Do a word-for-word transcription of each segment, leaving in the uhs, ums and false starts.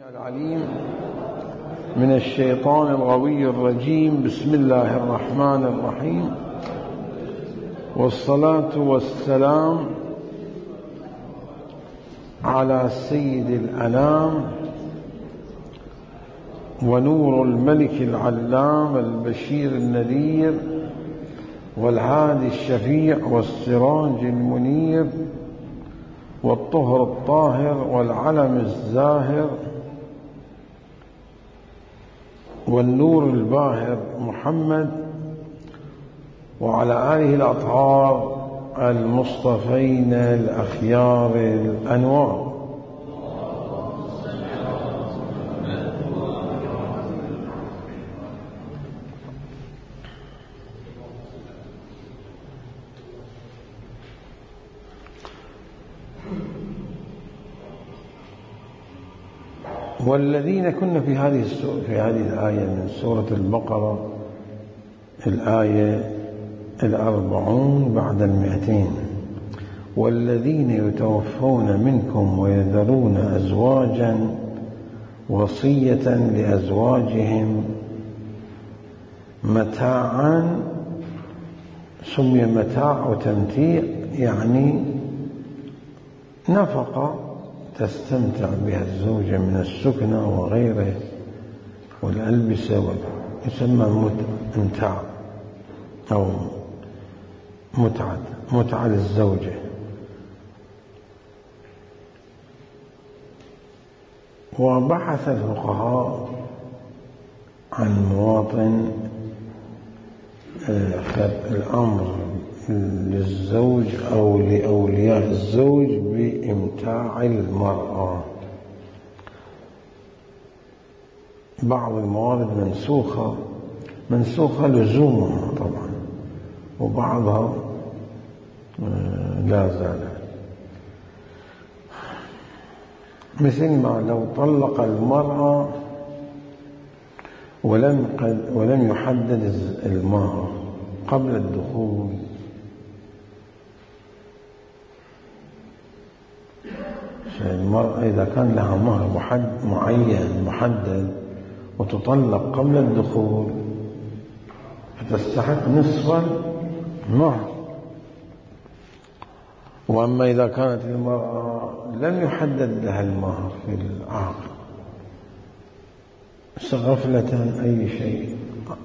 العليم من الشيطان الغوي الرجيم. بسم الله الرحمن الرحيم، والصلاة والسلام على سيد الأنام ونور الملك العلام البشير النذير والهادي الشفيع والسراج المنير والطهر الطاهر والعلم الزاهر والنور الباهر محمد وعلى آله الأطهار المصطفين الأخيار الأنوار. والذين كنا في هذه في هذه الآية من سورة البقرة، الآية الأربعون بعد المئتين: والذين يتوفون منكم ويذرون أزواجا وصية لأزواجهم متاعا. سمي متاع وتمتيع يعني نفقة تستمتع بها الزوجة من السكنة وغيره والألبسة، يسمى متاع أو متعة متعة للزوجة. وبحث الفقهاء عن مواطن الأمر للزوج أو لأولياء الزوج بإمتاع المرأة. بعض الموارد منسوخة منسوخة لزومها طبعا، وبعضها لا زال، مثل ما لو طلق المرأة ولم ولم يحدد المهر قبل الدخول، المرأة إذا كان لها مهر معين محدد وتطلق قبل الدخول فتستحق نصف المهر. وأما إذا كانت المرأة لم يحدد لها المهر في العقد، غفلة أي شيء،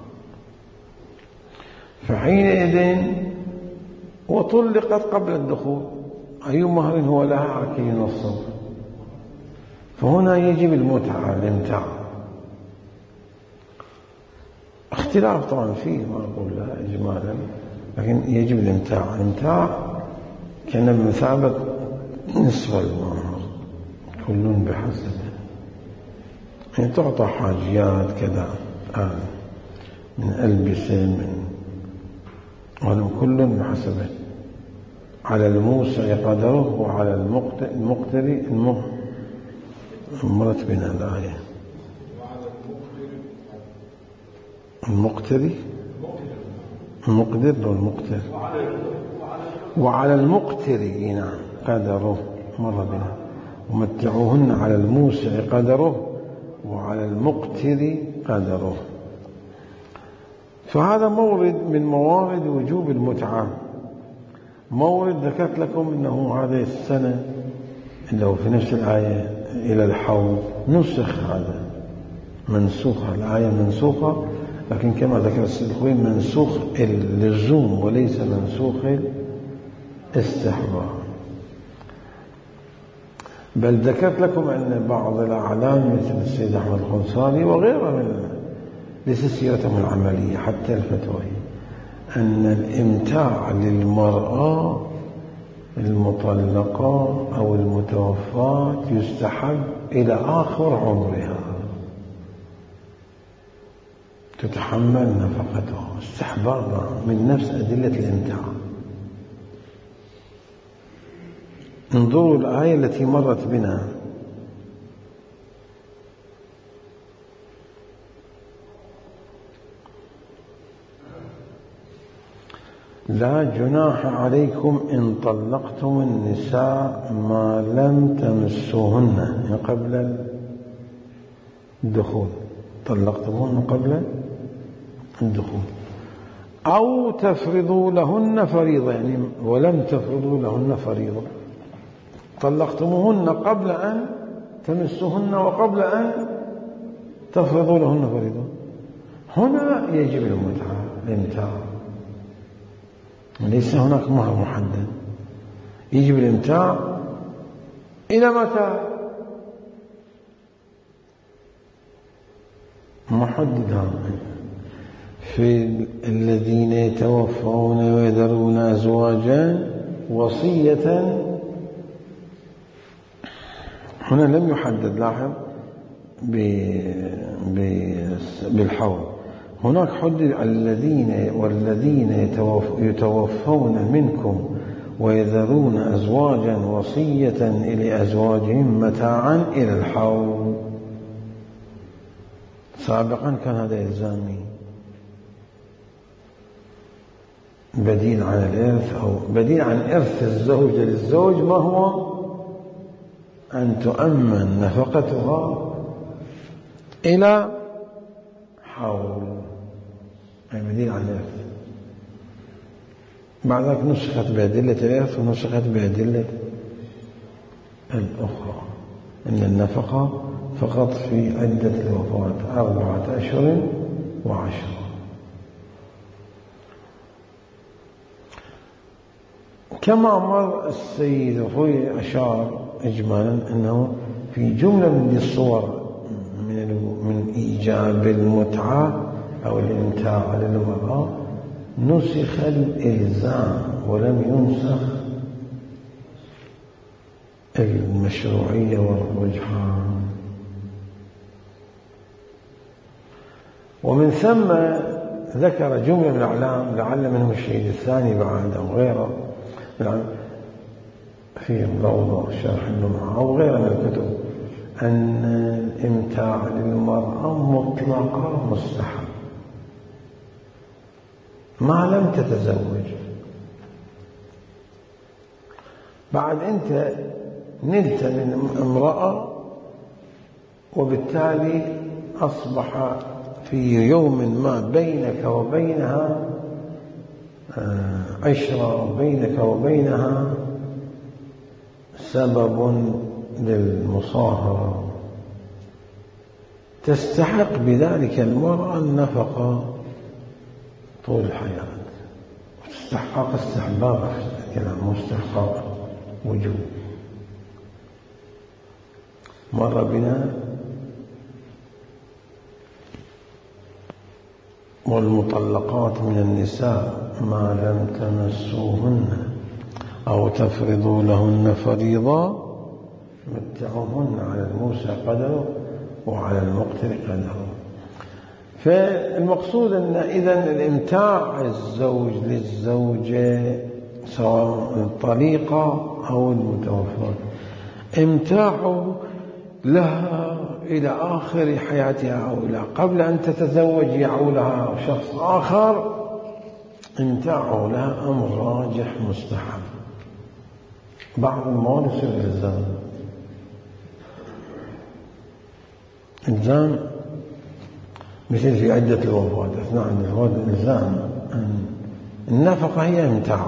فحينئذ وطلقت قبل الدخول أي مهر هو لها كي ينصب، فهنا يجب المتعة الامتاع. اختلاف طبعا فيه، ما أقول لا إجمالا، لكن يجب الامتاع. الامتاع كان بمثابة نصف المهر، كل بحسبه، يعني تعطى حاجيات كذا آه من ألبسة من ولو كل بحسبه، على الموسع قدره وعلى المقتري مرت بنا الآية. المقتري المقدر والمقتر وعلى المقتري نعم قدره مر بنا، ومتعوهن على الموسع قدره وعلى المقتري قدره. فهذا مورد من موارد وجوب المتعة. مورد ذكرت لكم أنه هذه السنة اللي هو في نفس الآية إلى الحول نسخ، هذا منسوخة، الآية منسوخة، لكن كما ذكر السيد الخوي منسوخ اللزوم وليس منسوخ الاستحباب. بل ذكرت لكم أن بعض الأعلام مثل السيد أحمد الخنصاني وغيره من ليس سيرتهم العملية حتى الفتوى أن الإمتاع للمرأة المطلقة أو المتوفاة يستحب إلى آخر عمرها، تتحمل نفقته استحبابا من نفس أدلة الإمتاع. انظروا الآية التي مرت بنا: لا جناح عليكم إن طلقتم النساء ما لم تمسوهن، من قبل الدخول، طلقتموهن قبل الدخول، أو تفرضوا لهن فريضة، يعني ولم تفرضوا لهن فريضة، طلقتموهن قبل أن تمسوهن وقبل أن تفرضوا لهن فريضة، هنا يجب المتعة الامتاع، ليس هناك مهر محدد، يجب الامتاع إلى متى؟ محدد. في الذين يتوفون ويذرون أزواجا وصية، هنا لم يحدد، لاحظ بالحول، هناك حدد الذين والذين يتوفون منكم ويذرون أزواجا وصية إلى أزواجهم متاعا إلى الحول. سابقا كان هذا إلزامي بديل عن الإرث، أو بديل عن إرث الزوجة للزوج، ما هو أن تؤمن نفقتها إلى حول، أي بديل عن الإرث. بعد ذلك نسخت بأدلة الإرث ونسخت بأدلة الأخرى، إن النفقة فقط في عدة الوفاة أربعة أشهر وعشرة. كما أمر السيد الخوي أشار إجمالا أنه في جملة من الصور من من إيجاب المتعة أو الامتاع للمرأة نسخ الإلزام ولم ينسخ المشروعية والرجحان. ومن ثم ذكر جملة من الأعلام، لعل منهم الشهيد الثاني بعد أو غيره في الروضة شرح اللمعة أو غيره من الكتب، أن الإمتاع للمرأة مطلقا مستحب ما لم تتزوج. بعد أنت نلت من امرأة وبالتالي أصبح في يوم ما بينك وبينها عشرة، بينك وبينها سبب للمصاهرة، تستحق بذلك المرأة النفقة طول الحياة، استحقاق استحباب كلام مستحقاق وجوب. مر بنا والمطلقات من النساء ما لم تمسوهن أو تفرضوا لهن فريضة متعوهن على الموسى قدره وعلى المقتر قدره. فالمقصود أن إذن الإمتاع الزوج للزوجة سواء الطليقة أو المتوفى امتاعه لها إلى آخر حياتها أو إلى قبل أن تتزوج يعولها شخص آخر، امتاعه لها أمر راجح مستحب. بعض الموارد يصير إلزام، إلزام مثل في عدة الوفاة، أثناء الوفاة الإلزام النفقة هي امتاع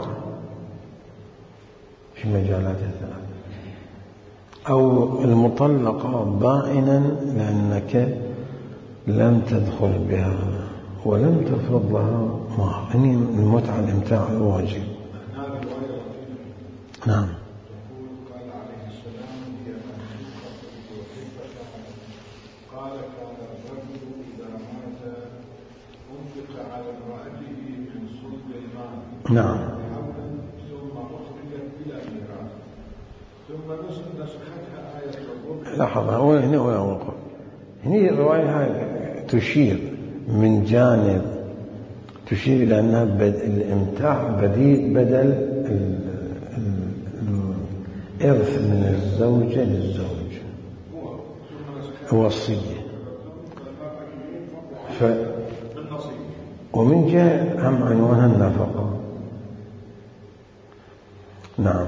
في مجالاتها الثلاثة، أو المطلقة بائنا لأنك لم تدخل بها ولم تفرض لها مهر، يعني المتعة الامتاع الواجب. نعم. قال عليه السلام: هي وكيف قال كان الرجل إذا مات أنفق على امرأته من صلب المال. نعم. ثم أخرجت إلى ميراث، ثم نسختها آية الربع. لحظة، هو هنا ولا وقف هنا الرواية هاي تشير من جانب، تشير إلى أنها الامتاع بديل بدل الإرث من الزوجة للزوج وصية. ف ومن جهة هم عنوانها النفقة. نعم.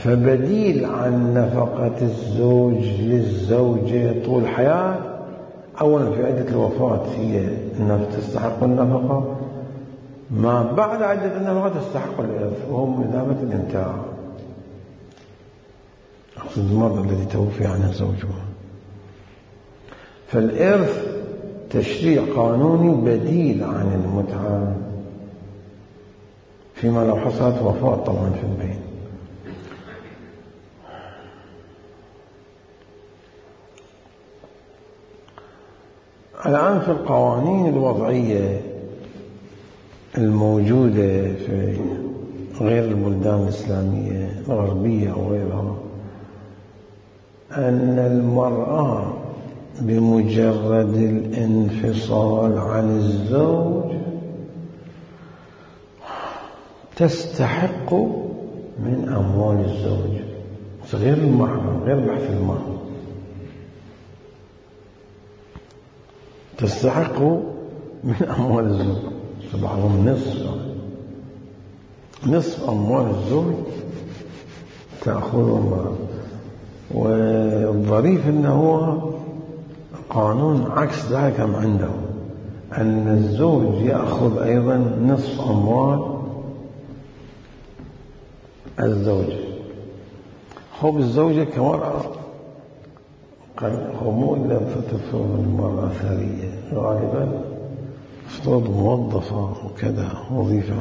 فبديل عن نفقة الزوج للزوجة طول حياة أولا في عدة الوفاة هي أنها تستحق النفقة، ما بعد عدة النفقة تستحق الإرث، وهو مدامة الامتاع. أقصد المرأة التي توفي عنها زوجها. فالإرث تشريع قانوني بديل عن المتعة، فيما لو حصلت وفاة طبعا في البين. الآن في القوانين الوضعية الموجودة في غير البلدان الإسلامية الغربية أو غيرها، أن المرأة بمجرد الانفصال عن الزوج تستحق من أموال الزوج، غير المحرم، غير بحث المهر، تستحق من أموال الزوج. بعضهم نصف نصف أموال الزوج تأخذ المرأة. والظريف أنه قانون عكس ذلك عنده، أن الزوج يأخذ أيضا نصف أموال الزوجة. خب الزوجة كمرأة مو إلا تفرض المرأة ثرية، غالبا تفرض موظفة وكذا وظيفة،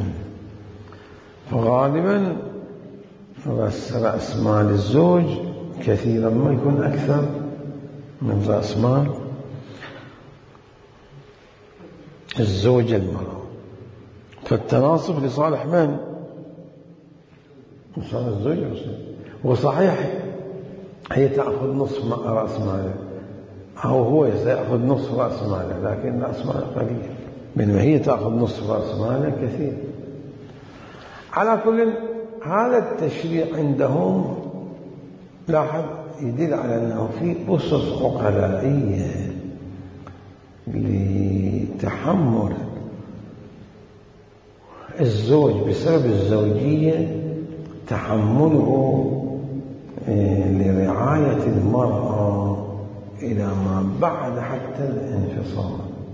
فغالبا رأس مال الزوج كثيرا ما يكون أكثر من رأس مال الزوجة المرأة. فالتناصف لصالح من؟ لصالح الزوجة. وصحيح هي تأخذ نصف رأس ماله، أو هو سيأخذ نصف رأس ماله، لكن رأس ماله قليل، بينما هي تأخذ نصف رأس ماله كثير. على كل، هذا التشريع عندهم لاحظ يدل على أنه في أسس عقلائية لتحمل الزوج بسبب الزوجية، تحمله لرعاية المرأة إلى ما بعد حتى الانفصال.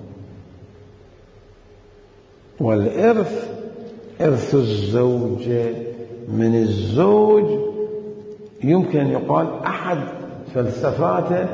والإرث إرث الزوجة من الزوج يمكن أن يقال أحد فلسفاته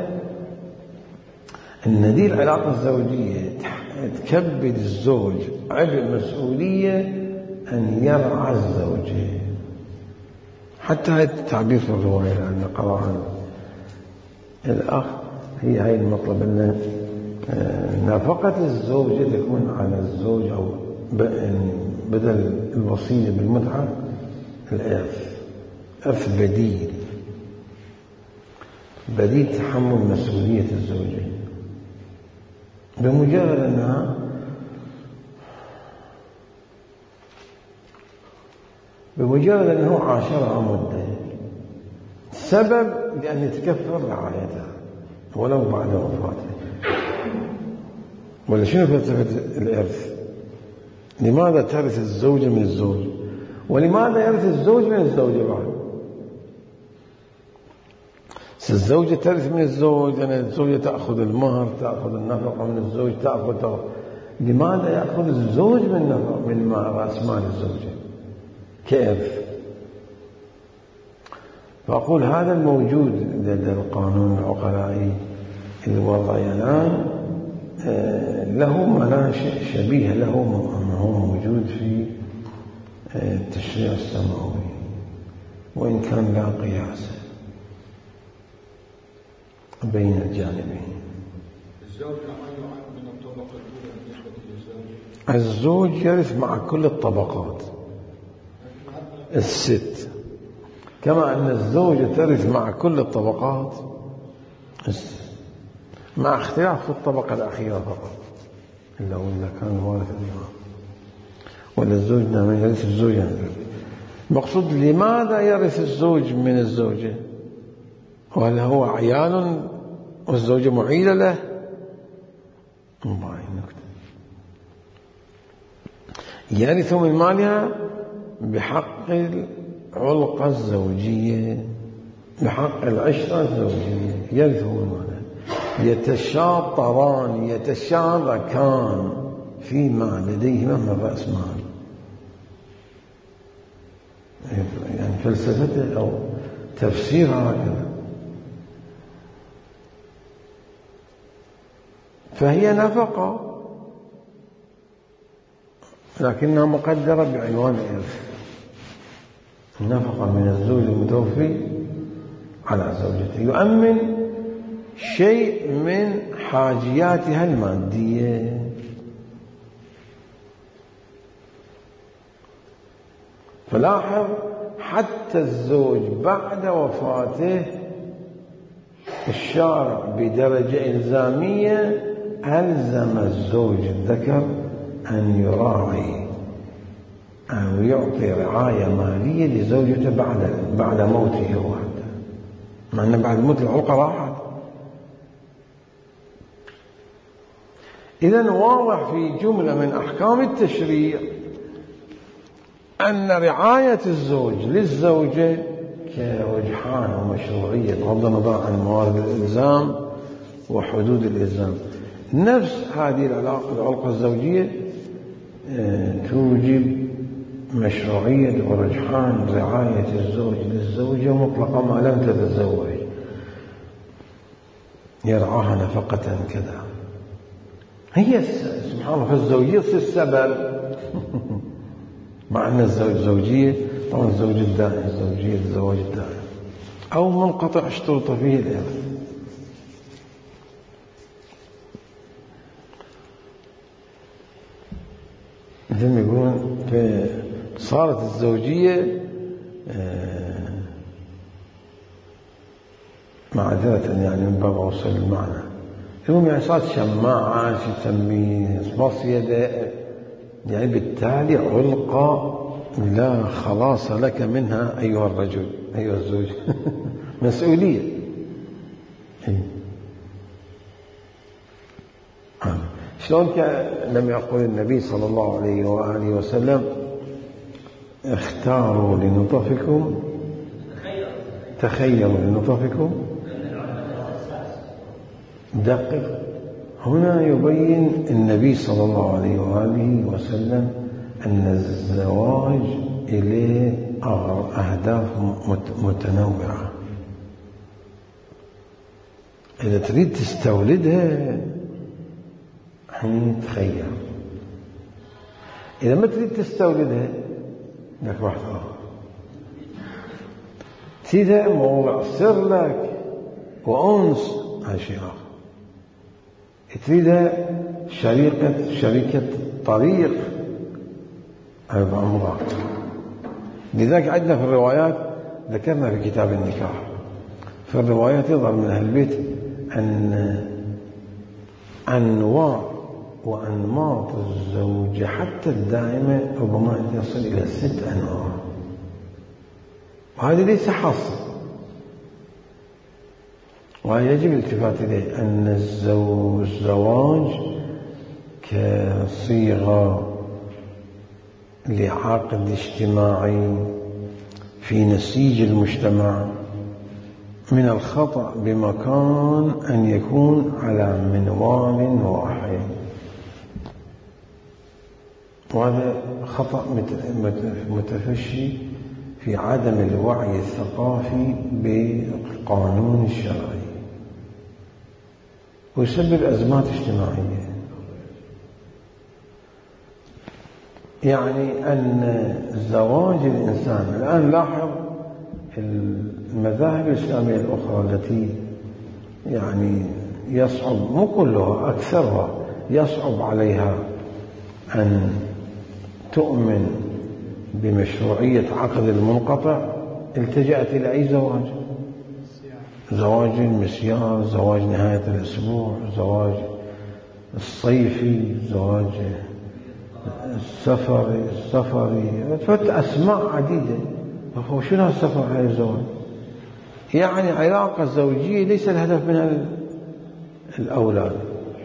أن دي العلاقة الزوجية تكبد الزوج عبء مسؤولية أن يرعى الزوجة. حتى هذا التعبير في الرواية لأن قرأها الأخ هي هاي المطلب، أن نفقة الزوجة تكون على الزوج، أو بدل الوصية بالمتعة الإرث، إرث بديل بديل تحمل مسؤولية الزوجة، بمجرد أنها بمجرد أنه عاشرها مدة، سبب لأن يتكفر رعايتها ولو بعد وفاتها. ولا شنو فلسفة الإرث؟ لماذا ترث الزوجة من الزوج؟ ولماذا يرث الزوج من الزوجة بعد؟ الزوجة ترث من الزوج، لأن يعني الزوجة تأخذ المهر، تأخذ النفقة من الزوج، تأخذ تأخذ. لماذا يأخذ الزوج من نفقة من رأس مال الزوجة كإرث؟ فأقول هذا الموجود لدى القانون العقلائي الوضعي الآن له مناشئ شبيه له ما هو موجود في التشريع السماوي، وإن كان لا قياس بين الجانبين. الزوج من الطبقة الأولى بالنسبة للزوج؟ الزوج يرث مع كل الطبقات الست، كما أن الزوجة ترث مع كل الطبقات الست، مع اختلاف في الطبقة الأخيرة فقط، إلا إذا كان وارث الإمام. ولا الزوج نعم يرث الزوجة. المقصود لماذا يرث الزوج من الزوجة؟ وهل هو عيال والزوجة معيلة له؟ مو هاي النكتة. يرث من مالها بحق العلقة الزوجية، بحق العشرة الزوجية، يرث من مالها. يتشاطران يتشاركان فيما لديهما من رأس مال. يعني فلسفته أو تفسيرها هكذا. فهي نفقة لكنها مقدرة بعنوان الإرث. النفقة من الزوج المتوفي على زوجته يؤمن شيء من حاجياتها المادية. فلاحظ حتى الزوج بعد وفاته الشارع بدرجة إلزامية ألزم الزوج الذكر أن يراعي أو يعطي رعاية مالية لزوجته بعد بعد موته هو، مع أن بعد موت العلقة راحت. إذن واضح في جملة من أحكام التشريع أن رعاية الزوج للزوجة كرجحان ومشروعية بغض النظر عن موارد الإلزام وحدود الإلزام. نفس هذه العلاقة العلاقة الزوجية توجب مشروعية ورجحان رعاية الزوج للزوجة مطلقة ما لم تتزوج، يرعاها نفقة كذا. هي سبحان الله في الزوجية السبب مع أن الزوج زوجية طبعا الزوج الدائم الزوجية الزواج الدائم أو منقطع اشترط فيه الإرث. مثل ما يقولون صارت الزوجية معذرة يعني من باب أوصل المعنى المهم يعني صارت شماعة شو تسميه مصيدة، يعني بالتالي علقة لا خلاص لك منها أيها الرجل أيها الزوج مسؤولية. شلون لم يقول النبي صلى الله عليه وآله وسلم اختاروا لنطفكم تخيروا لنطفكم. دقق هنا يبين النبي صلى الله عليه وآله وسلم أن الزواج إليه أهداف متنوعة. إذا تريد تستولدها حين تخير، إذا ما تريد تستولدها لك واحد آخر تريدها موضع سر لك وأنس هذا شيء آخر، تريدها شريكة شريكة طريق هذا أمر آخر. لذلك عندنا في الروايات ذكرنا في كتاب النكاح في الروايات يظهر من أهل البيت أن أنواع وأنماط الزوجة حتى الدائمة ربما يصل إلى ست أنواع، وهذا ليس حصر، ويجب الالتفات إليه أن الزواج كصيغة لعقد اجتماعي في نسيج المجتمع من الخطأ بمكان أن يكون على منوال واحد، وهذا خطأ متفشي في عدم الوعي الثقافي بالقانون الشرعي ويسبب أزمات اجتماعية. يعني أن زواج الإنسان الآن لاحظ المذاهب الإسلامية الأخرى التي يعني يصعب مو كلها أكثرها يصعب عليها أن تؤمن بمشروعية عقد المنقطع التجأت إلى أي زواج؟ زواج المسيار، زواج نهاية الأسبوع، زواج الصيفي، زواج السفري السفري فت أسماء عديدة. فهو شنو السفر هاي الزواج؟ يعني علاقة زوجية ليس الهدف منها الأولاد،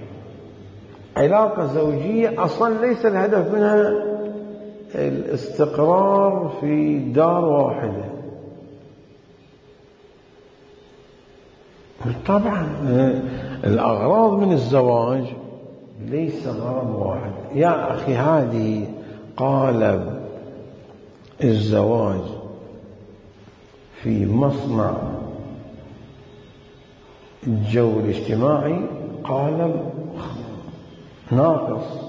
علاقة زوجية أصلا ليس الهدف منها الاستقرار في دار واحدة. طبعا الأغراض من الزواج ليس غرض واحد. يا أخي هذه قالب الزواج في مصنع الجو الاجتماعي قالب ناقص.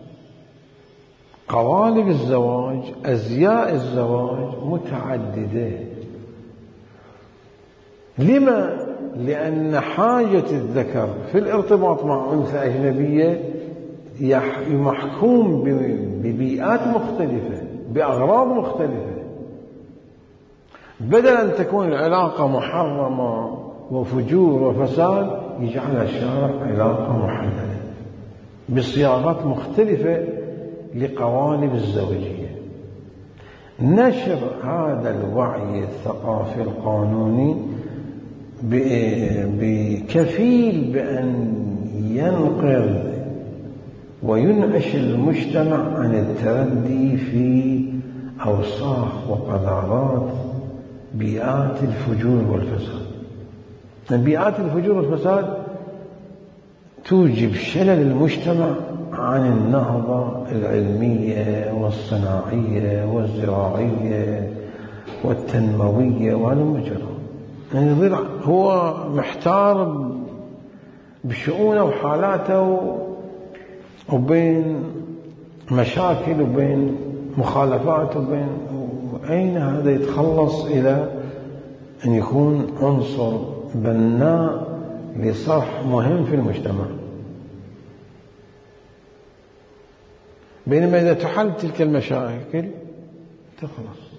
قوالب الزواج، أزياء الزواج متعددة. لما؟ لأن حاجة الذكر في الارتباط مع أنثى أجنبية محكوم ببيئات مختلفة، بأغراض مختلفة. بدل أن تكون العلاقة محرمة وفجور وفساد، يجعل الشارع علاقة محددة بصياغات مختلفة لقوالب الزوجية. نشر هذا الوعي الثقافي القانوني بكفيل بأن ينقذ وينعش المجتمع عن التردي في أوساخ وقذارات بيئات الفجور والفساد. بيئات الفجور والفساد توجب شلل المجتمع عن النهضة العلمية والصناعية والزراعية والتنموية والمجرى. يعني هو محتار بشؤونه وحالاته وبين مشاكل وبين مخالفات وبين أين هذا يتخلص إلى أن يكون عنصر بناء لصرح مهم في المجتمع. بينما إذا تحل تلك المشاكل تخلص.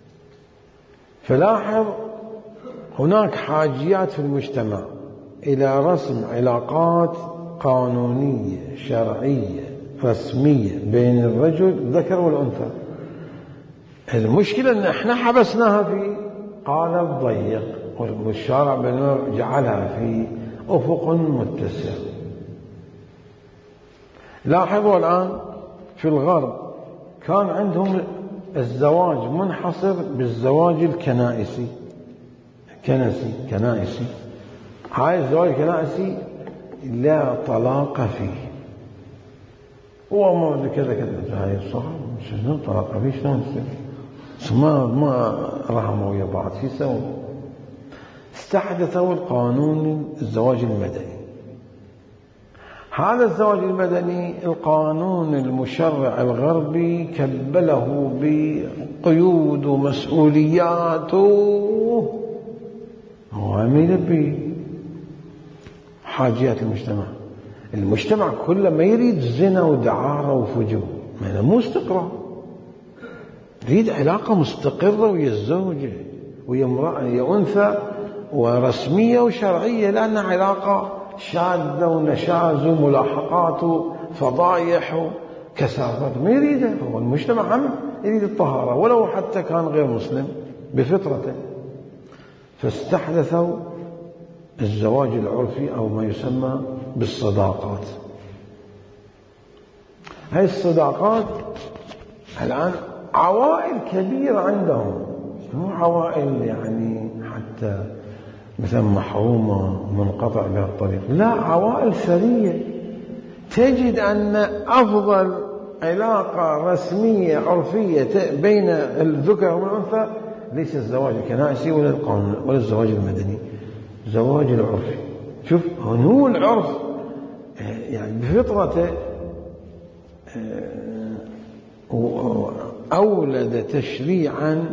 فلاحظ هناك حاجيات في المجتمع إلى رسم علاقات قانونية شرعية رسمية بين الرجل الذكر والأنثى. المشكلة أن احنا حبسناها في قالب ضيق، والشارع بينما جعلها في أفق متسع. لاحظوا الآن في الغرب كان عندهم الزواج منحصر بالزواج الكنائسي كنسي كنائسي. هاي الزواج الكنائسي لا طلاق فيه. هو ما كذا كذا هاي صح شنو طلاق فيه شلون يصير؟ ما ما رحموا ويا بعض شو يسووا؟ استحدثوا القانون الزواج المدني. هذا الزواج المدني القانون المشرع الغربي كبله بقيود ومسؤوليات وعمل بحاجيات المجتمع. المجتمع كله ما يريد زنا ودعارة وفجور، ما مو استقرار. يريد علاقة مستقرة ويا الزوجة ويا امرأة ويا أنثى ورسمية وشرعية، لأنها علاقة شاذة ونشاز وملاحقات وفضايح وكثافات ما يريدها. هو المجتمع هم يريد الطهارة ولو حتى كان غير مسلم بفطرته. فاستحدثوا الزواج العرفي أو ما يسمى بالصداقات. هاي الصداقات الآن عوائل كبيرة عندهم، مو عوائل يعني حتى مثلا محرومة منقطع بها الطريق، لا عوائل ثرية. تجد أن أفضل علاقة رسمية عرفية بين الذكر والأنثى ليس الزواج الكنائسي ولا القانون ولا الزواج المدني، الزواج العرفي. شوف هو العرف يعني بفطرته أولد تشريعا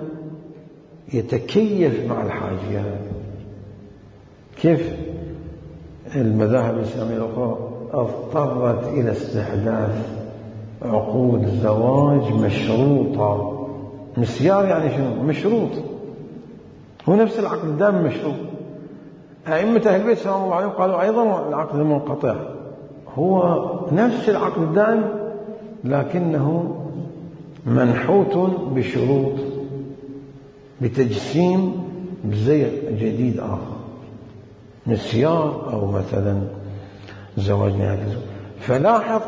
يتكيف مع الحاجيات. كيف المذاهب الإسلامية الأخرى اضطرت إلى استحداث عقود زواج مشروطة. مسيار يعني شنو؟ مشروط. هو نفس العقد الدائم مشروط. أئمة أهل البيت سلام الله عليهم قالوا أيضا العقد المنقطع هو نفس العقد الدائم لكنه منحوت بشروط بتجسيم بزي جديد آخر، مسيار أو مثلا زواج نهائي. فلاحظ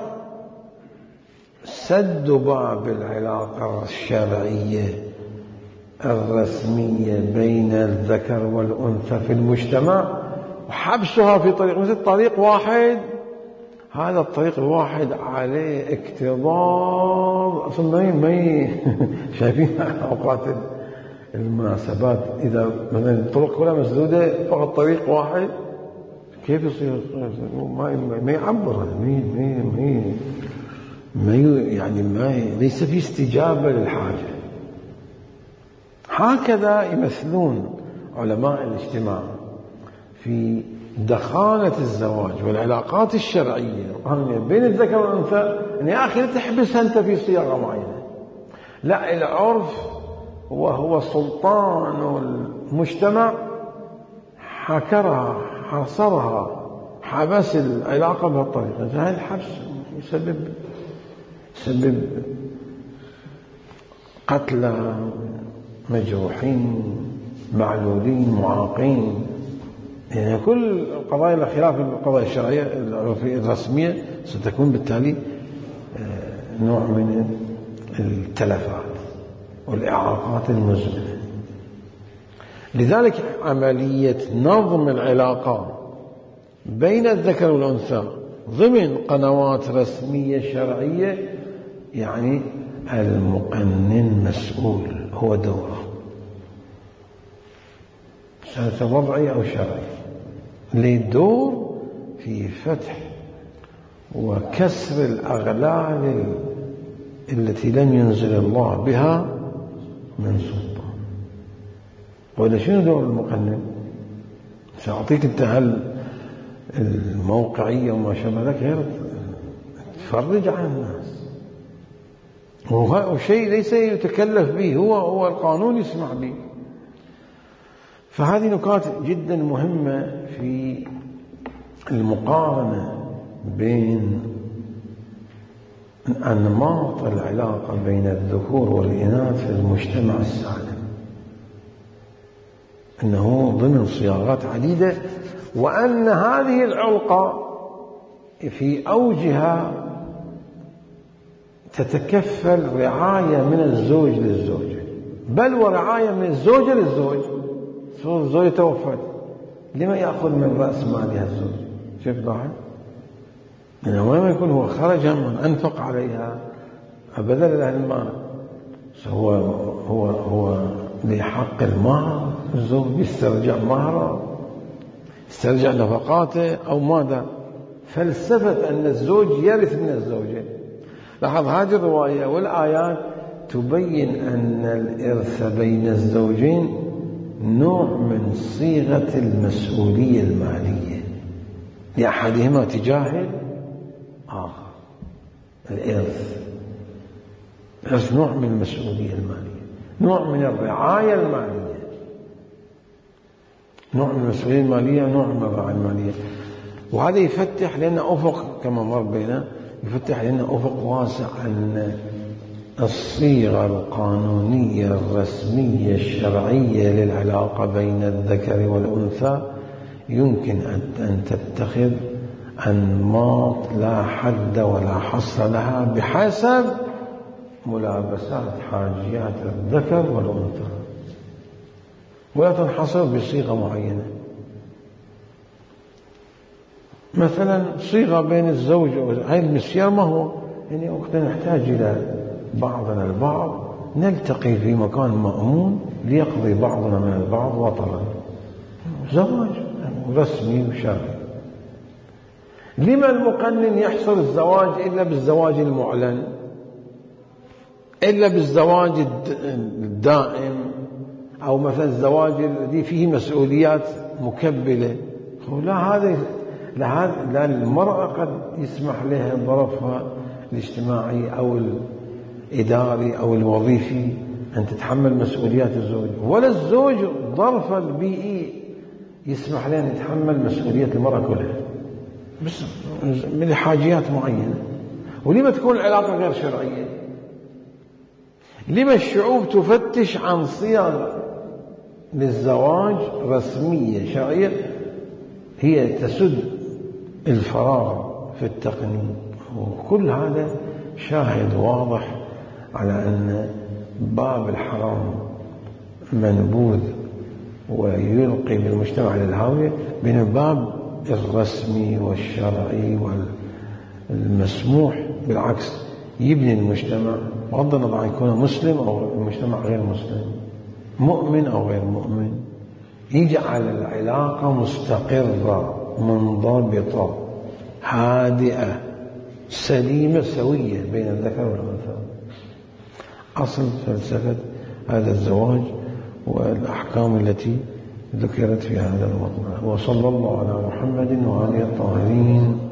سد باب العلاقة الشرعية الرسمية بين الذكر والأنثى في المجتمع وحبسها في طريق مثل طريق واحد، هذا الطريق الواحد عليه اكتظاظ أصلا. ما شايفين أوقات المناسبات إذا مثلا الطرق كلها مسدودة فقط طريق واحد، كيف يصير؟ ما ما يعبر هذا، ما ما ما يعني ما ليس في استجابة للحاجة. هكذا يمثلون علماء الاجتماع في دخانة الزواج والعلاقات الشرعية بين الذكر والأنثى. إن يا أخي لا تحبسها أنت في صياغة معينة، لا، العرف وهو سلطان المجتمع حكرها حصرها، حبس العلاقة بهالطريقة. هذا الحبس يسبب يسبب قتلى، مجروحين، معلولين، معاقين. يعني كل قضايا الخلاف القضايا الشرعية الرسمية ستكون بالتالي نوع من التلفات والإعاقات المزمنة. لذلك عملية نظم العلاقة بين الذكر والأنثى ضمن قنوات رسمية شرعية يعني المقنن مسؤول، هو دوره سواء وضعي أو شرعي، لدور في فتح وكسر الأغلال التي لم ينزل الله بها من سلطان. وإذا شنو دور المقنن؟ سأعطيك انت هل الموقعية وما شابه ذلك غير تفرج عن الناس، وهو شيء ليس يتكلف به، هو هو القانون يسمح به. فهذه نقاط جدا مهمة في المقارنة بين أنماط العلاقة بين الذكور والإناث في المجتمع السالم، أنه ضمن صياغات عديدة، وأن هذه العلاقة في أوجها تتكفل رعاية من الزوج للزوجة، بل ورعاية من الزوجة للزوج. الزوجة توفت، لما يأخذ من رأس مالها الزوج؟ شوف ضاحك، إنه ما يكون هو خرج من أنفق عليها أبدا لها المال، هو هو هو بحق المهر، الزوج يسترجع مهره، يسترجع نفقاته أو ماذا. فلسفة أن الزوج يرث من الزوجة. لاحظ هذه الرواية والآيات تبين أن الإرث بين الزوجين نوع من صيغة المسؤولية المالية لأحدهما تجاه آخر. الإرث الإرث نوع من المسؤولية المالية، نوع من الرعاية المالية، نوع من المسؤولية المالية، نوع من الرعاية المالية. وهذا يفتح لنا أفق كما مر بينا، يفتح لنا أفق واسع أن الصيغة القانونية الرسمية الشرعية للعلاقة بين الذكر والأنثى يمكن أن تتخذ أنماط لا حد ولا حصر لها بحسب ملابسات حاجيات الذكر والأنثى، ولا تنحصر بصيغة معينة. مثلا صيغة بين الزوج هاي المسيار ما هو يعني وقت نحتاج إلى بعضنا البعض نلتقي في مكان مأمون ليقضي بعضنا من البعض وطرا، زواج رسمي وشرعي. لما المقنن يحصر الزواج إلا بالزواج المعلن، إلا بالزواج الدائم، أو مثلا الزواج الذي فيه مسؤوليات مكبلة؟ لا، هذا لا، المرأة قد يسمح لها ظرفها الاجتماعي أو الإداري أو الوظيفي أن تتحمل مسؤوليات الزوج، ولا الزوج ظرف البيئي يسمح له أن يتحمل مسؤولية المرأة كلها، بس من حاجيات معينة. ولما تكون العلاقة غير شرعية؟ لما الشعوب تفتش عن صيغ للزواج رسمية شرعية هي تسد الفراغ في التقنين؟ وكل هذا شاهد واضح على أن باب الحرام منبوذ ويلقي بالمجتمع للهاوية بين الباب الرسمي والشرعي والمسموح، بالعكس يبني المجتمع بغض النظر عن يكون مسلم أو المجتمع غير مسلم، مؤمن أو غير مؤمن، يجعل العلاقة مستقرة منضبطة هادئة سليمة سوية بين الذكر والأنثى. أصل فلسفة هذا الزواج والأحكام التي ذكرت في هذا الموضوع. وصلى الله على محمد وآله الطاهرين.